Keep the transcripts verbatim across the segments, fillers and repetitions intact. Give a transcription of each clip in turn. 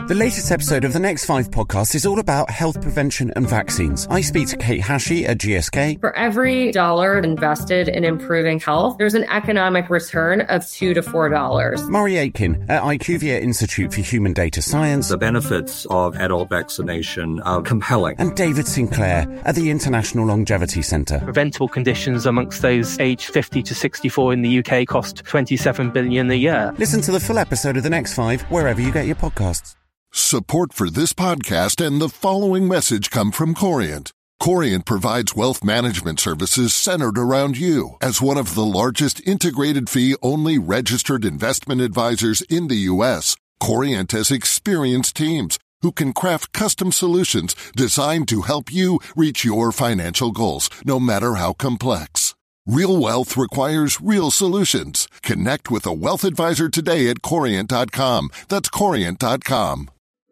The latest episode of the Next Five podcast is all about health prevention and vaccines. I speak to Kate Hashey at G S K. For every dollar invested in improving health, there's an economic return of two to four dollars. Murray Aitken at IQVIA Institute for Human Data Science. The benefits of adult vaccination are compelling. And David Sinclair at the International Longevity Centre. Preventable conditions amongst those aged fifty to sixty-four in the U K cost twenty-seven billion dollars a year. Listen to the full episode of The Next Five wherever you get your podcasts. Support for this podcast and the following message come from Corient. Corient provides wealth management services centered around you. As one of the largest integrated fee-only registered investment advisors in the U S, Corient has experienced teams who can craft custom solutions designed to help you reach your financial goals, no matter how complex. Real wealth requires real solutions. Connect with a wealth advisor today at corient dot com. That's corient dot com.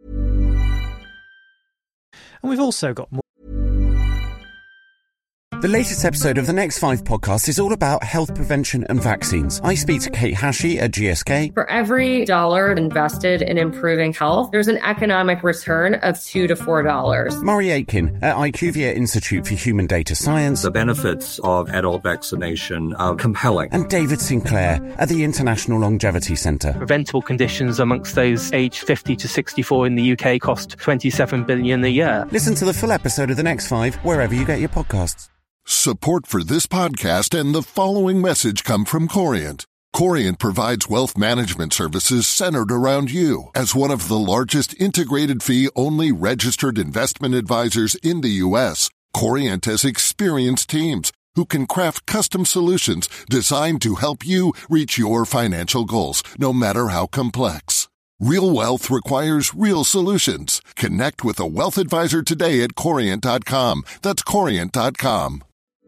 And we've also got more. The latest episode of the Next Five podcast is all about health prevention and vaccines. I speak to Kate Hashey at G S K. For every dollar invested in improving health, there's an economic return of two to four dollars. Murray Aitken at IQVIA Institute for Human Data Science. The benefits of adult vaccination are compelling. And David Sinclair at the International Longevity Centre. Preventable conditions amongst those aged fifty to sixty-four in the U K cost twenty-seven billion dollars a year. Listen to the full episode of The Next Five wherever you get your podcasts. Support for this podcast and the following message come from Corient. Corient provides wealth management services centered around you. As one of the largest integrated fee-only registered investment advisors in the U S, Corient has experienced teams who can craft custom solutions designed to help you reach your financial goals, no matter how complex. Real wealth requires real solutions. Connect with a wealth advisor today at corient dot com. That's corient dot com.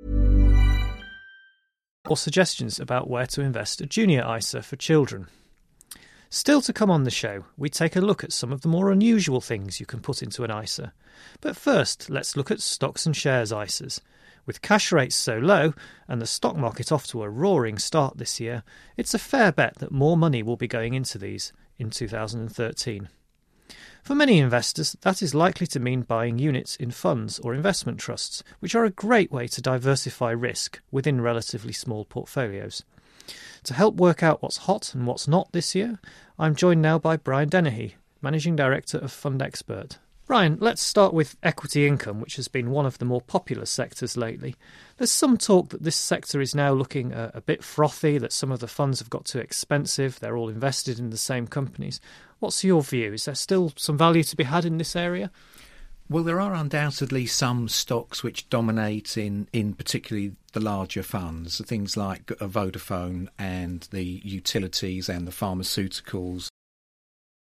Or suggestions about where to invest a junior I S A for children. Still to come on the show, we take a look at some of the more unusual things you can put into an I S A. But first, let's look at stocks and shares I S As. With cash rates so low and the stock market off to a roaring start this year, it's a fair bet that more money will be going into these in two thousand thirteen. For many investors, that is likely to mean buying units in funds or investment trusts, which are a great way to diversify risk within relatively small portfolios. To help work out what's hot and what's not this year, I'm joined now by Brian Dennehy, Managing Director of Fund Expert. Brian, let's start with equity income, which has been one of the more popular sectors lately. There's some talk that this sector is now looking a, a bit frothy, that some of the funds have got too expensive, they're all invested in the same companies. What's your view? Is there still some value to be had in this area? Well, there are undoubtedly some stocks which dominate in, in particularly the larger funds, things like Vodafone and the utilities and the pharmaceuticals